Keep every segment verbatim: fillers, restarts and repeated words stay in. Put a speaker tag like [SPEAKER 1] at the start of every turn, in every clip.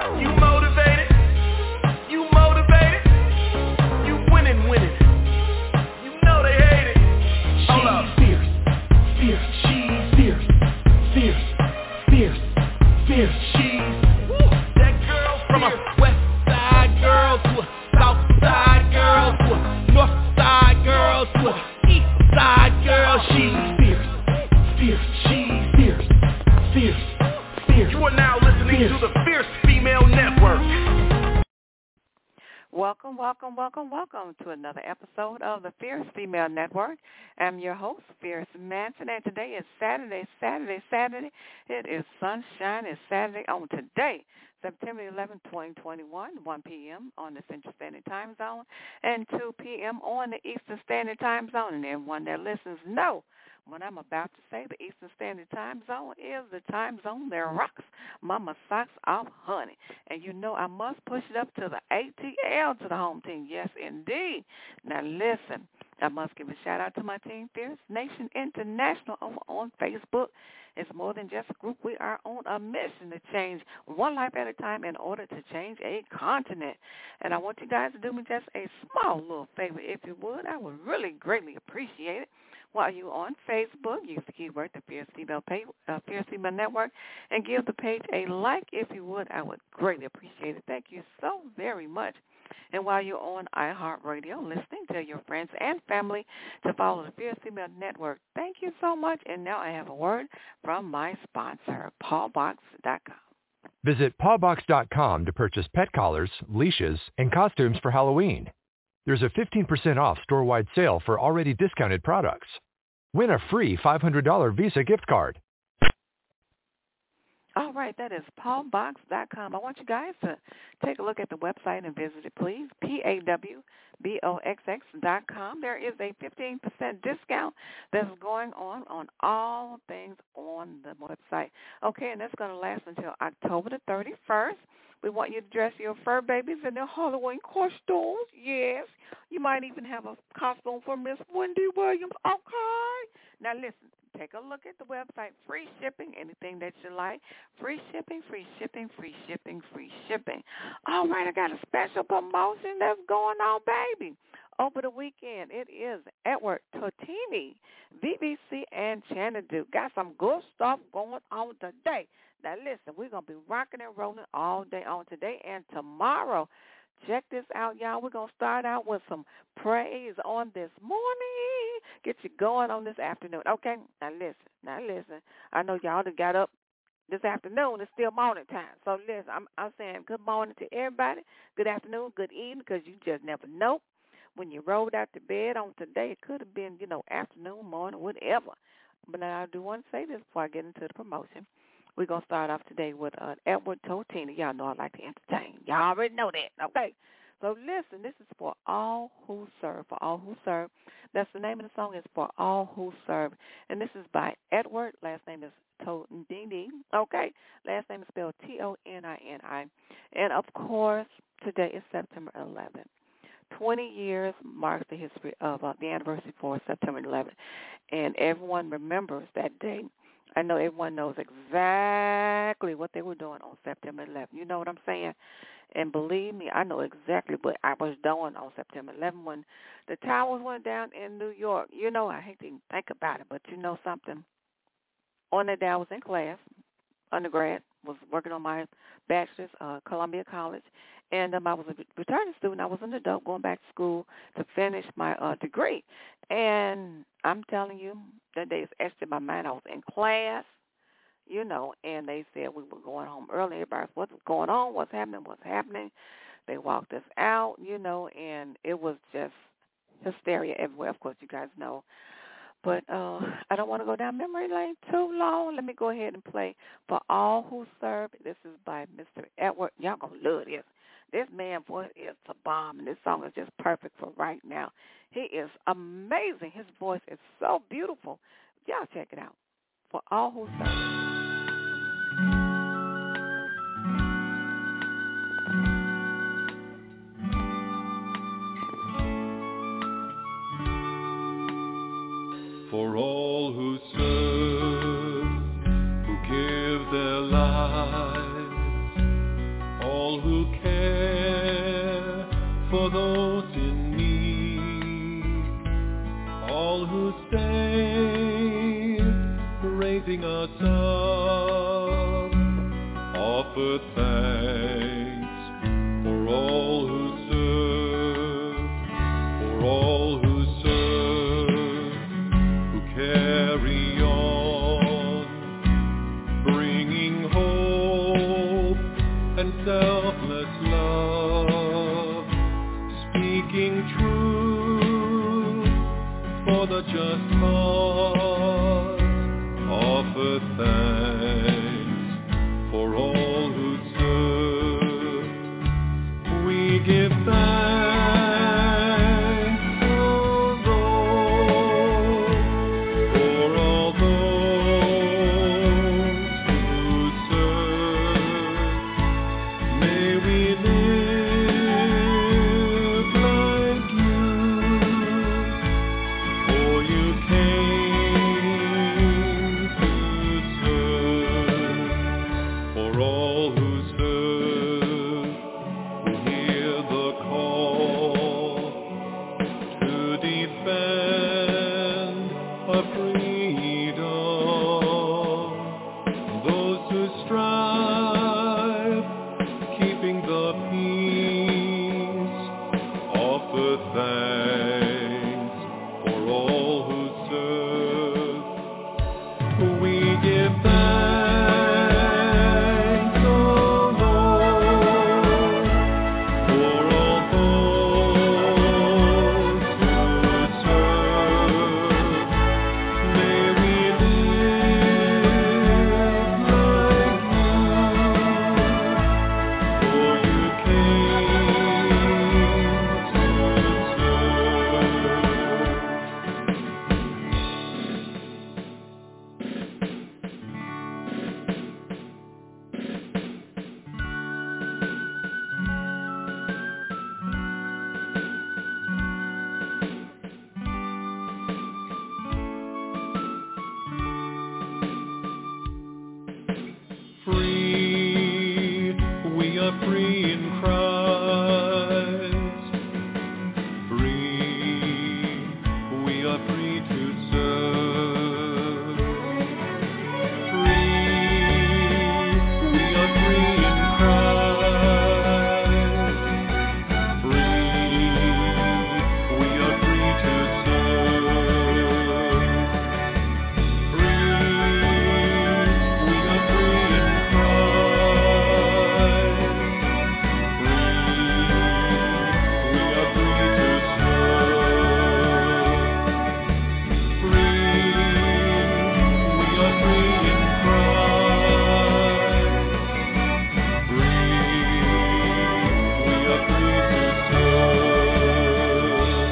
[SPEAKER 1] You motivated? You motivated? You winning, winning. You know they hate it. Hold up.
[SPEAKER 2] Fierce, fierce, she's fierce, fierce, fierce, fierce, she's.
[SPEAKER 1] Woo, that girl from a west side girl to a south side girl to a north side girl to a east side girl. She's
[SPEAKER 2] fierce, fierce, she's fierce, fierce, fierce.
[SPEAKER 1] You are now listening
[SPEAKER 2] fierce.
[SPEAKER 1] to the Fierce Female Network.
[SPEAKER 3] Welcome, welcome, welcome, welcome to another episode of the Fierce Female Network. I'm your host, Fierce Manson, and today is Saturday, Saturday, Saturday. It is sunshine. It's Saturday on today, September eleventh, twenty twenty-one, one p.m. on the Central Standard Time Zone and two p.m. on the Eastern Standard Time Zone. And everyone that listens know what I'm about to say. The Eastern Standard Time Zone is the time zone that rocks Mama Socks Off Honey. And you know I must push it up to the A T L, to the home team. Yes, indeed. Now listen, I must give a shout out to my team, Fierce Nation International, over on Facebook. It's more than just a group. We are on a mission to change one life at a time in order to change a continent. And I want you guys to do me just a small little favor, if you would. I would really greatly appreciate it. While you're on Facebook, use the keyword the Fierce Female, page, uh, Fierce Female Network, and give the page a like if you would. I would greatly appreciate it. Thank you so very much. And while you're on iHeartRadio listening, tell your friends and family to follow the Fierce Female Network. Thank you so much. And now I have a word from my sponsor, paw box dot com.
[SPEAKER 4] Visit paw box dot com to purchase pet collars, leashes, and costumes for Halloween. There's a fifteen percent off store-wide sale for already discounted products. Win a free five hundred dollars Visa gift card.
[SPEAKER 3] All right, that is paw box dot com. I want you guys to take a look at the website and visit it, please, P A W B O X X dot com. There is a fifteen percent discount that's going on on all things on the website. Okay, and that's going to last until October the thirty-first. We want you to dress your fur babies in their Halloween costumes. Yes. You might even have a costume for Miss Wendy Williams. Okay. Now, listen, take a look at the website. Free shipping, anything that you like. Free shipping, free shipping, free shipping, free shipping. All right, I got a special promotion that's going on, baby. Over the weekend, it is Edward Totini, V B C, and Xanadu. Got some good stuff going on today. Now, listen, we're going to be rocking and rolling all day on today and tomorrow. Check this out, y'all. We're going to start out with some praise on this morning. Get you going on this afternoon. Okay? Now, listen. Now, listen. I know y'all that got up this afternoon. It's still morning time. So, listen, I'm, I'm saying good morning to everybody. Good afternoon, good evening, because you just never know. When you rolled out to bed on today, it could have been, you know, afternoon, morning, whatever. But now I do want to say this before I get into the promotion. We're going to start off today with uh, Edward Totini. Y'all know I like to entertain. Y'all already know that, okay? So listen, this is for all who serve, for all who serve. That's the name of the song, is For All Who Serve. And this is by Edward. Last name is Totini, okay? Last name is spelled T O N I N I. And, of course, today is September eleventh. twenty years marks the history of uh, the anniversary for September eleventh. And everyone remembers that day. I know everyone knows exactly what they were doing on September eleventh. You know what I'm saying? And believe me, I know exactly what I was doing on September eleventh when the towers went down in New York. You know, I hate to even think about it, but you know something? On that day, I was in class, undergrad, was working on my bachelor's, uh, Columbia College, and um, I was a returning student. I was an adult going back to school to finish my uh, degree. And I'm telling you, that day is etched in my mind. I was in class, you know, and they said we were going home early. Everybody was, what's going on? What's happening? What's happening? They walked us out, you know, and it was just hysteria everywhere. Of course, you guys know. But uh, I don't want to go down memory lane too long. Let me go ahead and play For All Who Serve. This is by Mister Edward. Y'all going to love this. This man's voice is a bomb, and this song is just perfect for right now. He is amazing. His voice is so beautiful. Y'all check it out. For All Who Serve.
[SPEAKER 5] For all who serve, who give their lives, all who care for those in need, all who stay raising us up, offer thanks for all who serve, for all who serve, who carry on, bringing hope and selfless love, speaking truth for the just cause, offer thanks for all who serve. We give thanks, O Lord, for all those who serve. May we live like you, for you came to serve. For all who serve, who hear the call to defend our freedom, those who strive, keeping the peace, offer thanks for all who serve. We give thanks, O Lord, for all those who serve. May we live like you, for you came to free. We are free in Christ. Free. We are free to serve. Free. We are free in Christ. Free. We are free to serve. Free. We are free in Christ. Free. We are free to serve. Free. We are free in Christ. Free. We are free to serve.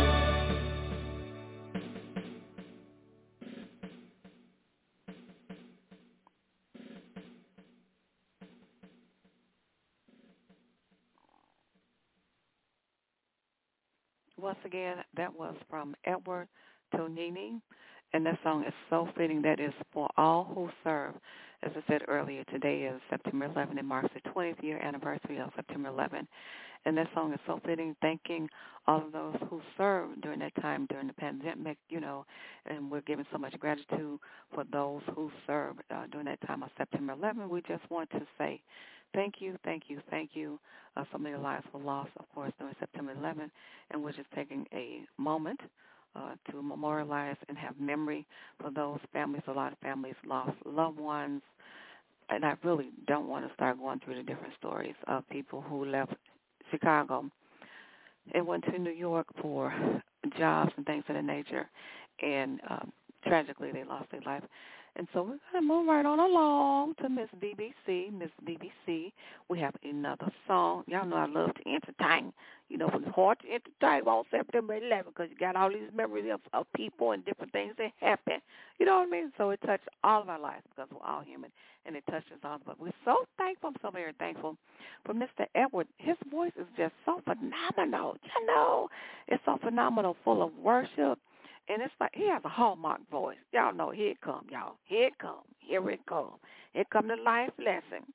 [SPEAKER 3] Once again, that was from Edward Tonini, and that song is so fitting. That is for all who serve. As I said earlier, today is September eleventh. It marks the twentieth year anniversary of September eleventh. And that song is so fitting, thanking all of those who served during that time, during the pandemic, you know, and we're giving so much gratitude for those who served uh, during that time of September eleventh. We just want to say thank you, thank you, thank you. Uh, so many lives were lost, of course, during September eleventh, and we're just taking a moment uh, to memorialize and have memory for those families. A lot of families lost loved ones, and I really don't want to start going through the different stories of people who left Chicago and went to New York for jobs and things of that nature, and um, tragically they lost their life. And so we're going to move right on along to Miss B B C. Miss B B C, we have another song. Y'all know I love to entertain. You know, it's hard to entertain on September eleventh because you got all these memories of, of people and different things that happen. You know what I mean? So it touched all of our lives because we're all human, and it touches all of us. We're so thankful. I'm so very thankful for Mister Edward. His voice is just so phenomenal. You know, it's so phenomenal, full of worship. And it's like he has a hallmark voice. Y'all know, here it come, y'all. Here it come. Here it come. Here come the life lesson.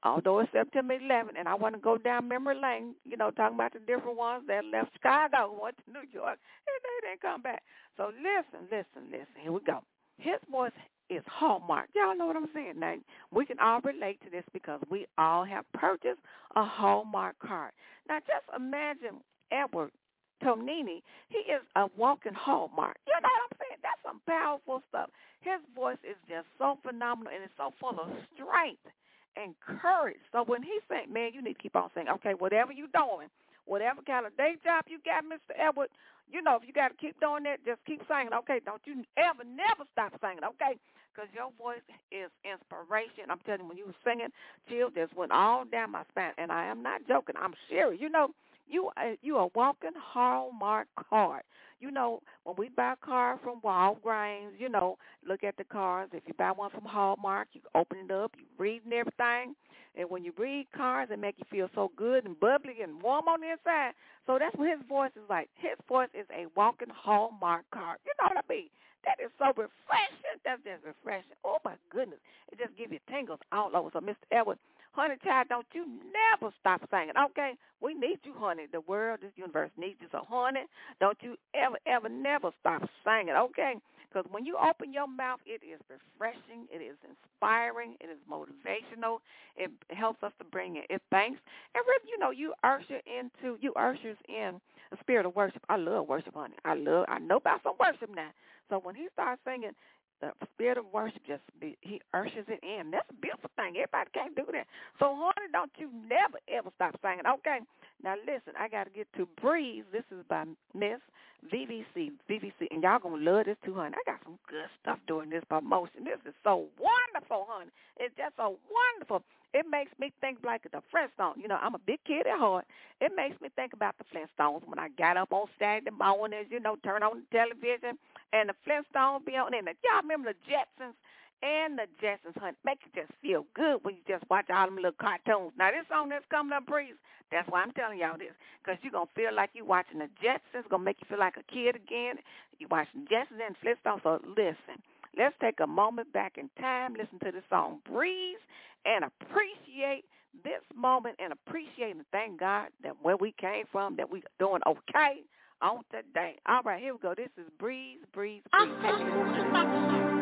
[SPEAKER 3] although it's September eleventh, and I want to go down memory lane, you know, talking about the different ones that left Chicago, went to New York, and they didn't come back. So listen, listen, listen. Here we go. His voice is Hallmark. Y'all know what I'm saying? Now, we can all relate to this because we all have purchased a Hallmark card. Now, just imagine Edward Tonini. He is a walking Hallmark. You know what I'm saying? That's some powerful stuff. His voice is just so phenomenal, and it's so full of strength and courage. So when he sang, man, you need to keep on singing. Okay, whatever you're doing, whatever kind of day job you got, Mister Edward, you know, if you got to keep doing that, just keep singing. Okay, don't you ever, never stop singing, okay? Because your voice is inspiration. I'm telling you, when you were singing, chill just went all down my spine. And I am not joking. I'm serious. You know, you, uh, you are walking Hallmark card. You know, when we buy a car from Walgreens, you know, look at the cars. If you buy one from Hallmark, you open it up, you read and everything. And when you read cars, it make you feel so good and bubbly and warm on the inside. So that's what his voice is like. His voice is a walking Hallmark card. You know what I mean? That is so refreshing. That's just refreshing. Oh, my goodness. It just gives you tingles all over. So, Mister Edward, honey child, don't you never stop singing, okay? We need you, honey. The world, this universe needs you. So, honey, don't you ever, ever, never stop singing, okay? Because when you open your mouth, it is refreshing. It is inspiring. It is motivational. It helps us to bring in it thanks. And really, you know, you usher into, you ushers in a spirit of worship. I love worship, honey. I love, I know about some worship now. So when he starts singing, the spirit of worship just, be, he ushers it in. That's a beautiful thing. Everybody can't do that. So, honey, don't you never, ever stop singing, okay? Now, listen, I got to get to Breeze. This is by Miss V V C. V V C, and y'all going to love this too, honey. I got some good stuff doing this promotion. This is so wonderful, honey. It's just so wonderful. It makes me think like the Flintstones. You know, I'm a big kid at heart. It makes me think about the Flintstones when I got up on Saturday mornings, you know, turn on the television, and the Flintstones be on. And y'all remember the Jetsons? And the Jetsons, honey, make you just feel good when you just watch all them little cartoons. Now, this song that's coming up, Breeze, that's why I'm telling y'all this, because you're going to feel like you're watching the Jetsons. It's going to make you feel like a kid again. You're watching Jetsons and Flintstones. So listen, let's take a moment back in time, listen to the song Breeze, and appreciate this moment and appreciate and thank God that where we came from, that we're doing okay on today. All right, here we go. This is Breeze, Breeze, Breeze. Take it.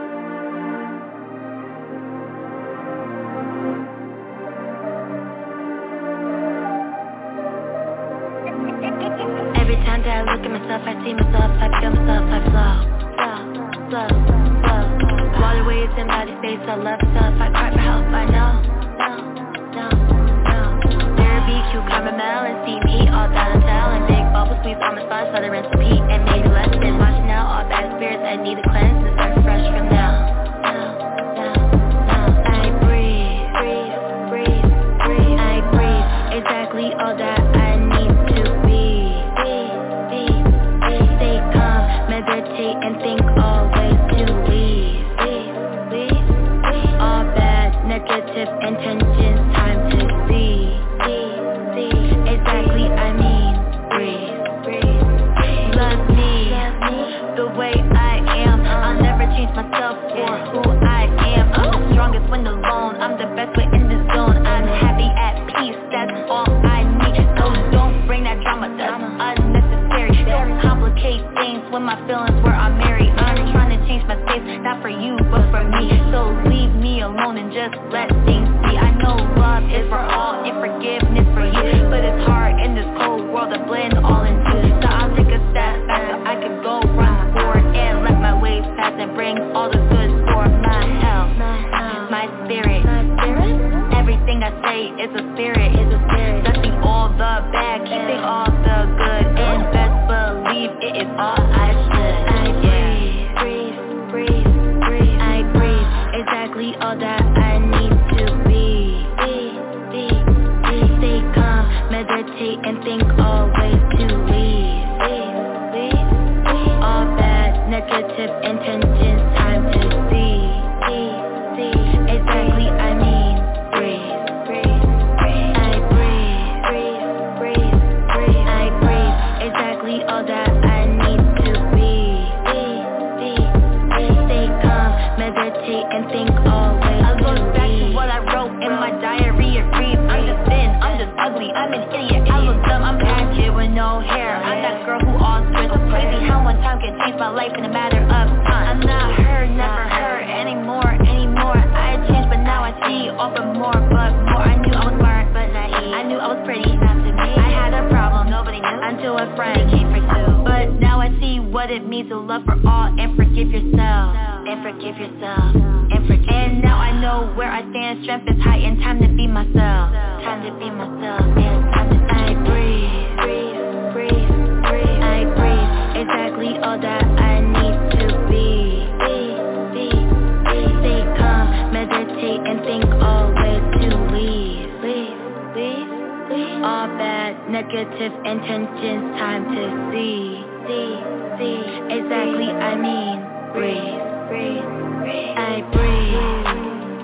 [SPEAKER 6] Every time that I look at myself, I see myself, I feel myself, I flow, flow, flow, flow. Waterways in body space, I love stuff, I cry for help, I know, no, no, no. Therapy, cucumber, melon, steam heat, all that I tell, and big bubbles, squeeze on my sponge, let it rinse, repeat, and maybe less than washing out all bad spirits, I need a cleanse, and start fresh from now, now, now, now. I breathe, breathe, breathe, breathe, I breathe, exactly all that I need to be. Meditate and think always to leave, leave, leave, leave. All bad, negative intentions, time to see, see, see. Exactly, I mean, breathe, breathe. Love me, the way I am. I'll never change myself for who I am. I'm the strongest when alone. I'm the best way in the zone. I'm happy at peace, that's all I need. So don't bring that drama, that's unnecessary. Don't complicate things when my feelings were on Mary. I'm trying to change my space, not for you, but for me. So leave me alone and just let things be. I know love is for all and forgiveness for you, but it's hard in this cold world to blend all in two. So I'll take a step back so I can go run forward and let my waves pass and bring all the good for my health, my spirit. Everything I say is a spirit, blessing all the bad, keeping all the good, and best believe it is all I should. I breathe, breathe, breathe, breathe. I breathe, exactly all that I need to be. Be, be, be. Stay calm, meditate and think always to leave. Leave, leave, leave. All bad, negative intentions, time to see. See, see. Exactly, I mean, breathe, breathe, breathe. I breathe, breathe, breathe, breathe. I breathe, exactly all that I need to be. Be, be, be. Stay calm, meditate and think always. I look back to what I wrote in my diary. I'm an idiot. I look dumb, I'm bad kid with no hair. I'm that girl who all scared. So crazy how one time can change my life in a matter of time. I'm not her, never her anymore, anymore. I changed, but now I see, offer more, but more. I knew I was smart, but naive. I knew I was pretty, not to me. I had a problem, nobody knew, until a friend came for two. But now I see what it means to love for all and forgive yourself, and forgive yourself, and forgive. And now I know where I stand, strength is high, and time to be myself, time to be myself, and time to I breathe, breathe, breathe, breathe. I breathe, exactly all that I need to be. Be, be, be. Stay calm, meditate, and think always to leave, leave, leave, leave. All bad, negative intentions, time to see, see, see. Exactly, I mean, breathe, breathe, breathe. I breathe.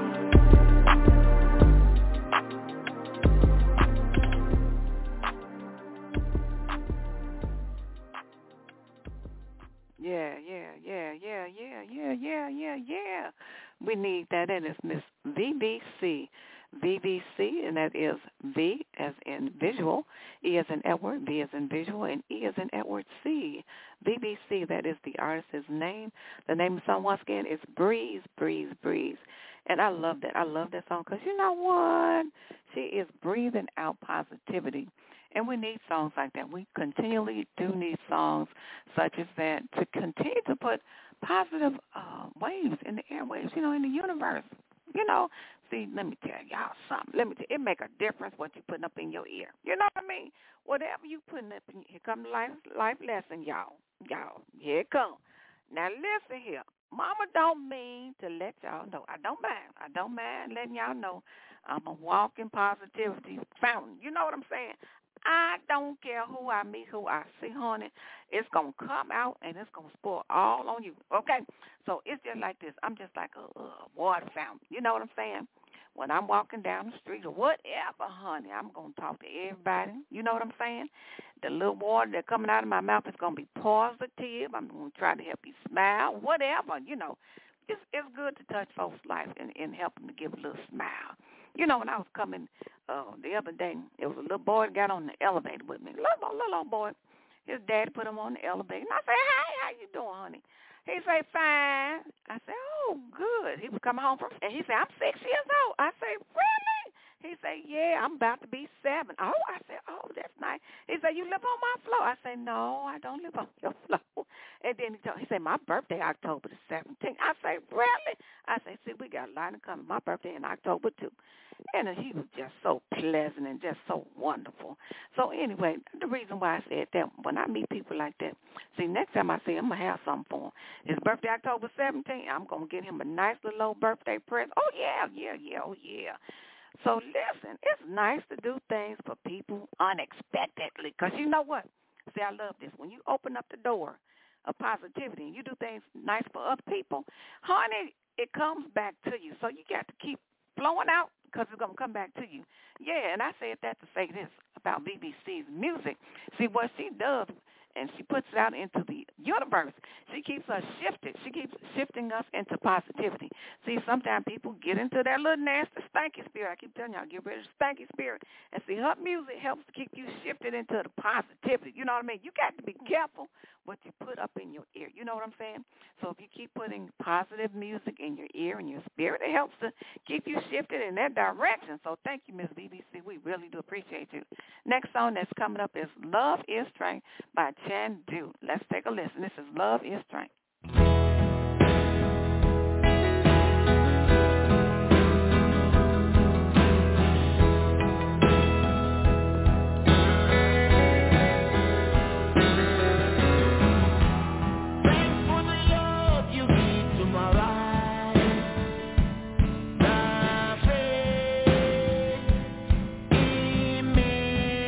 [SPEAKER 3] Yeah, yeah, yeah, yeah, yeah, yeah, yeah, yeah, yeah. We need that, and it's Miss V B C. V B C, and that is V as in visual, E as in Edward, V as in visual, and E as in Edward C. V B C, that is the artist's name. The name of the song, once again, is Breeze, Breeze, Breeze. And I love that. I love that song because you know what? She is breathing out positivity. And we need songs like that. We continually do need songs such as that to continue to put positive uh, waves in the airwaves, you know, in the universe. You know, see, let me tell y'all something. Let me tell you, it make a difference what you putting up in your ear. You know what I mean? Whatever you putting up in, here come the life, life lesson, y'all. Y'all, here it come. Now listen here. Mama don't mean to let y'all know. I don't mind. I don't mind letting y'all know I'm a walking positivity fountain. You know what I'm saying? I don't care who I meet, who I see, honey. It's going to come out, and it's going to spoil all on you, okay? So it's just like this. I'm just like a, a water fountain. You know what I'm saying? When I'm walking down the street or whatever, honey, I'm going to talk to everybody. You know what I'm saying? The little water that's coming out of my mouth is going to be positive. I'm going to try to help you smile, whatever, you know. It's, it's good to touch folks' life and, and help them to give a little smile. You know, when I was coming uh, the other day, there was a little boy that got on the elevator with me. Little, little old boy. His daddy put him on the elevator. And I said, hey, how you doing, honey? He said, fine. I said, oh, good. He was coming home from, and he said, I'm six years old. I said, really? He said, yeah, I'm about to be seven. Oh, I said, oh, that's nice. He said, you live on my floor. I said, no, I don't live on your floor. And then he told, he said, my birthday, October the seventeenth. I said, really? I said, see, we got a line coming. My birthday in October, too. And he was just so pleasant and just so wonderful. So anyway, the reason why I said that, when I meet people like that, see, next time I see him, I'm going to have something for him. His birthday, October seventeenth, I'm going to get him a nice little old birthday present. Oh, yeah, yeah, yeah, oh, yeah. So listen, it's nice to do things for people unexpectedly, because you know what? See, I love this. When you open up the door of positivity and you do things nice for other people, honey, it comes back to you. So you got to keep flowing out because it's going to come back to you. Yeah, and I said that to say this about B B C's music. See, what she does, and she puts it out into the universe, she keeps us shifted. She keeps shifting us into positivity. See, sometimes people get into that little nasty, stanky spirit. I keep telling y'all, get rid of the stanky spirit. And see, her music helps to keep you shifted into the positivity. You know what I mean? You got to be careful what you put up in your ear. You know what I'm saying? So if you keep putting positive music in your ear and your spirit, it helps to keep you shifted in that direction. So thank you, Miss B B C. We really do appreciate you. Next song that's coming up is Love is Strength by Chan Du. Let's take a listen. This is Love is Strength.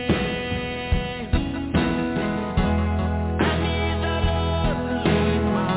[SPEAKER 2] My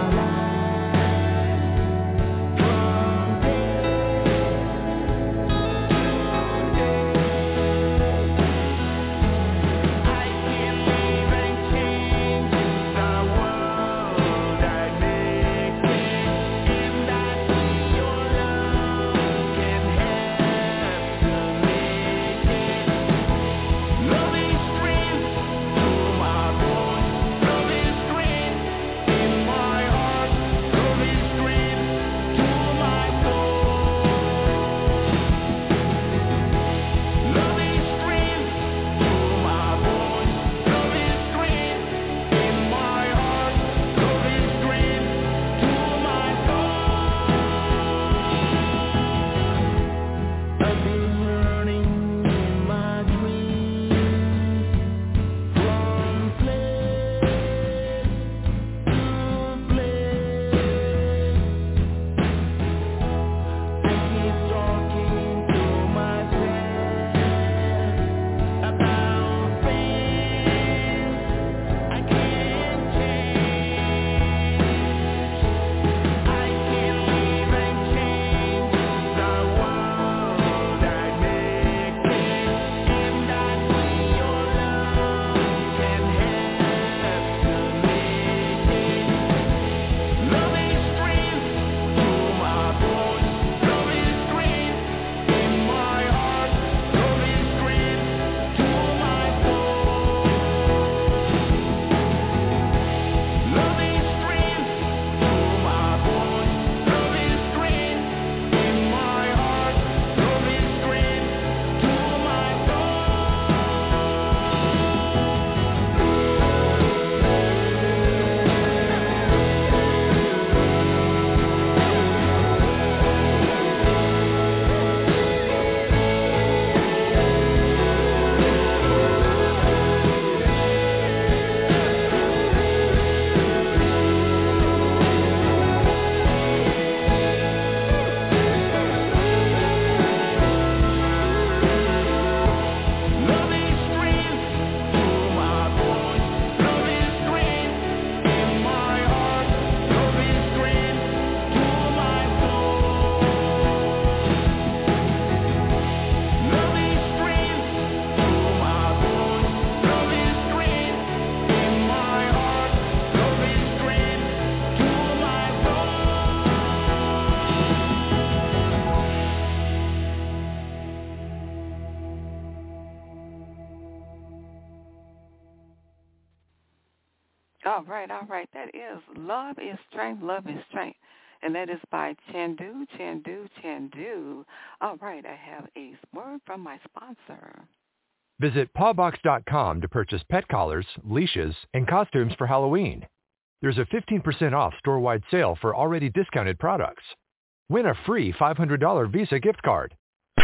[SPEAKER 3] All right, all right. That is Love is Strength, Love is Strength. And that is by Chandu, Chandu, Chandu. All right, I have a word from my sponsor.
[SPEAKER 4] Visit paw box dot com to purchase pet collars, leashes, and costumes for Halloween. There's a fifteen percent off store-wide sale for already discounted products. Win a free five hundred dollars Visa gift card.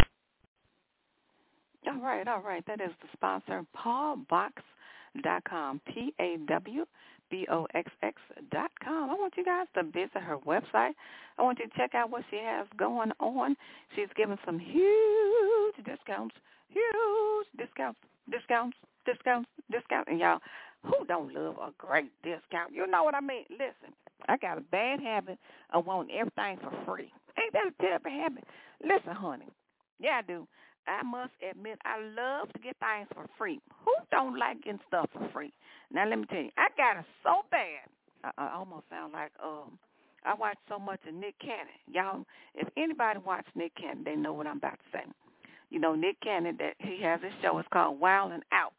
[SPEAKER 3] All right, all right. That is the sponsor, paw box dot com, P A W B O X X dot com. I want you guys to visit her website. I want you to check out what she has going on. She's giving some huge discounts, huge discounts, discounts, discounts, discounts. And y'all, who don't love a great discount? You know what I mean? Listen, I got a bad habit of wanting everything for free. Ain't that a terrible habit? Listen, honey, yeah, I do. I must admit, I love to get things for free. Who don't like getting stuff for free? Now, let me tell you, I got it so bad. I, I almost sound like um, I watch so much of Nick Cannon. Y'all, if anybody watched Nick Cannon, they know what I'm about to say. You know, Nick Cannon, that he has a show. It's called Wildin' Out.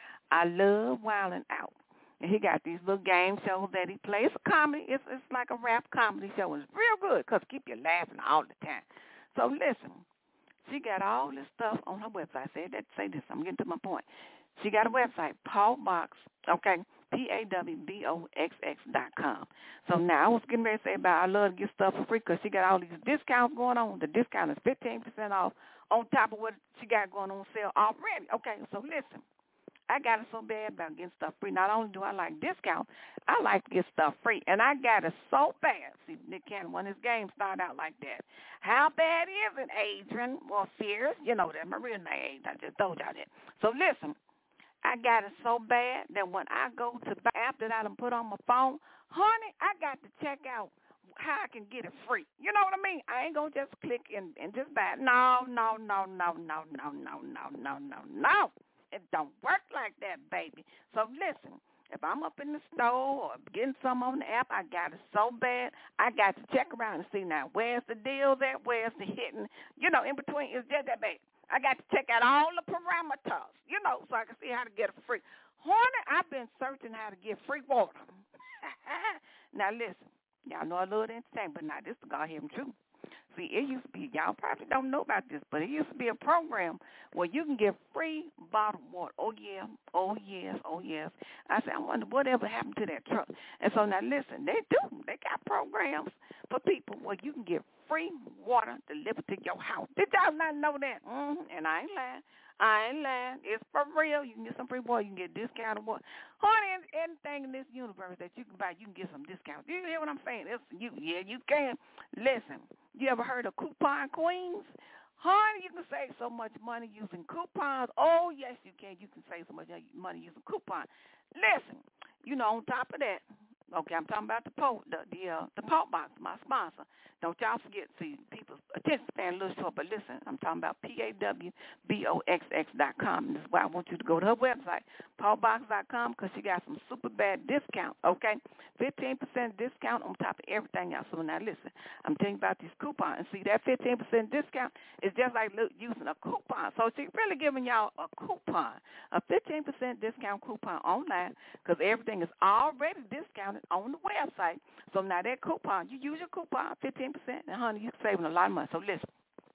[SPEAKER 3] I love Wildin' Out. And he got these little game shows that he plays. It's a comedy. It's, it's like a rap comedy show. It's real good because keep you laughing all the time. So, listen. She got all this stuff on her website. I said that to say this. I'm getting to my point. She got a website, Paw Box, okay, P A W B O X X dot com. So now I was getting ready to say about I love to get stuff for free because she got all these discounts going on. The discount is fifteen percent off on top of what she got going on sale already. Okay, so listen. I got it so bad about getting stuff free. Not only do I like discounts, I like to get stuff free. And I got it so bad. See, Nick Cannon, when his game started out like that. How bad is it, Adrian? Well, Fierce, you know that. My real name, I just told y'all that. So listen, I got it so bad that when I go to the app that I done put on my phone, honey, I got to check out how I can get it free. You know what I mean? I ain't going to just click and, and just buy it. No, no, no, no, no, no, no, no, no, no, no. It don't work like that, baby. So listen, if I'm up in the store or getting some on the app, I got it so bad, I got to check around and see now where's the deals at, where's the hitting. You know, in between, it's just that, baby. I got to check out all the parameters, you know, so I can see how to get it free. Honey, I've been searching how to get free water. Now, listen, y'all know I love the entertainment, but now this is God hearing truth. See, it used to be, y'all probably don't know about this, but it used to be a program where you can get free bottled water. Oh, yeah, oh, yes, oh, yes. I said, I wonder whatever happened to that truck. And so now, listen, they do. They got programs for people where you can get free water delivered to your house. Did y'all not know that? Mm-hmm. And I ain't lying. I ain't lying. It's for real. You can get some free water. You can get discounted water. Honey, anything in this universe that you can buy, you can get some discounts. You hear what I'm saying? It's you. Yeah, you can. Listen, you ever heard of Coupon Queens? Honey, you can save so much money using coupons. Oh, yes, you can. You can save so much money using coupons. Listen, you know, on top of that, okay, I'm talking about the po, the the, uh, the Paw Box, my sponsor. Don't y'all forget, see, people's attention span a little short, but listen, I'm talking about P A W B O X X dot com. This is why I want you to go to her website, paw box dot com, because she got some super bad discounts, okay? fifteen percent discount on top of everything else. So now listen, I'm telling you about these coupons. And see, that fifteen percent discount is just like using a coupon. So she's really giving y'all a coupon, a fifteen percent discount coupon online, because everything is already discounted on the website. So now that coupon, you use your coupon, fifteen percent, and honey, you're saving a lot of money. So listen,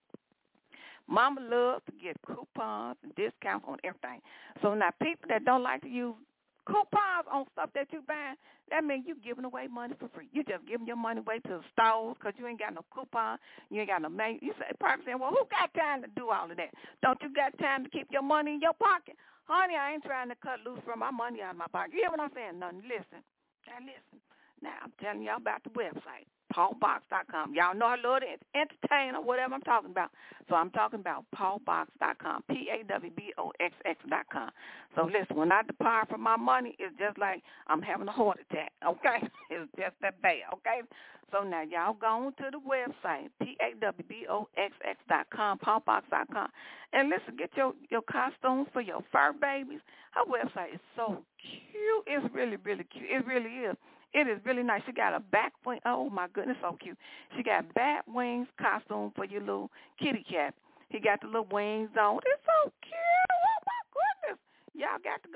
[SPEAKER 3] Mama loves to get coupons and discounts on everything. So now people that don't like to use coupons on stuff that you buy, that means you giving away money for free. You just giving your money away to the stores because you ain't got no coupon. You ain't got no money. You say, probably saying, well, who got time to do all of that? Don't you got time to keep your money in your pocket? Honey, I ain't trying to cut loose from my money out of my pocket. You hear what I'm saying? No, listen. Now, listen. Now, I'm telling y'all about the website, paw box dot com. Y'all know I love to entertain or whatever I'm talking about. So I'm talking about paw box dot com, P A W B O X X dot com. So listen, when I depart from my money, it's just like I'm having a heart attack, okay? It's just that bad, okay? So now y'all go on to the website, P A W B O X X dot com, paw box dot com. And listen, get your, your costumes for your fur babies. Her website is so cute. It's really, really cute. It really is. It is really nice. She got a back wing. Oh, my goodness, so cute. She got bat wings costume for your little kitty cat. He got the little wings on. It's so cute. Oh, my goodness. Y'all got to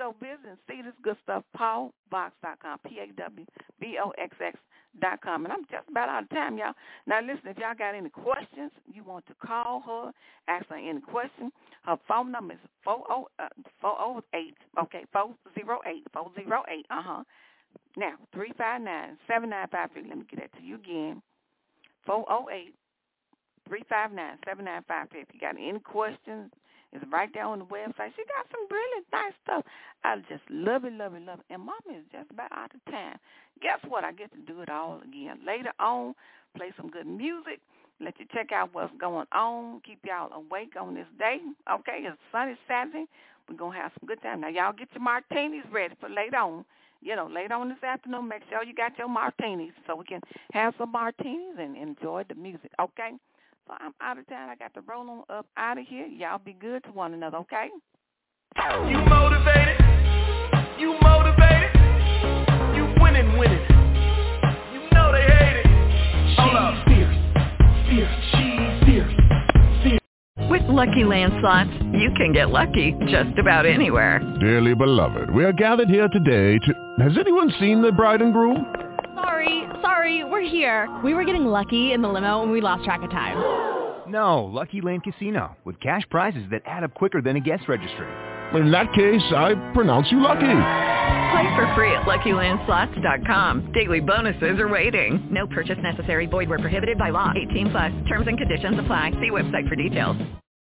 [SPEAKER 3] so busy and see this good stuff. Paul Box dot com, P A W B O X X dot com. And I'm just about out of time, y'all. Now, listen, if y'all got any questions, you want to call her, ask her any question, her phone number is four oh eight, okay, four oh eight, four oh eight, uh-huh. Now, three five nine, seven nine five three. Let me get that to you again. four oh eight, three five nine, seven nine five three. If you got any questions, it's right there on the website. She got some really nice stuff. I just love it, love it, love it. And Mama is just about out of time. Guess what? I get to do it all again. Later on, play some good music, let you check out what's going on, keep y'all awake on this day. Okay, it's sunny Saturday. We're going to have some good time. Now, y'all get your martinis ready for later on. You know, later on this afternoon, make sure you got your martinis so we can have some martinis and enjoy the music, okay? So I'm out of time. I got to roll on up out of here. Y'all be good to one another, okay?
[SPEAKER 2] You motivated. You motivated. You winning, winning. You know they hate it. Hold up. Fierce, fierce, she's fierce, fierce.
[SPEAKER 7] With Lucky Land Slots, you can get lucky just about anywhere.
[SPEAKER 8] Dearly beloved, we are gathered here today to... Has anyone seen the bride and groom?
[SPEAKER 9] Sorry, sorry, we're here. We were getting lucky in the limo and we lost track of time.
[SPEAKER 10] No, Lucky Land Casino, with cash prizes that add up quicker than a guest registry.
[SPEAKER 8] In that case, I pronounce you lucky.
[SPEAKER 7] Play for free at Lucky Land Slots dot com. Daily bonuses are waiting. No purchase necessary. Void where prohibited by law. eighteen plus. Terms and conditions apply. See website for details.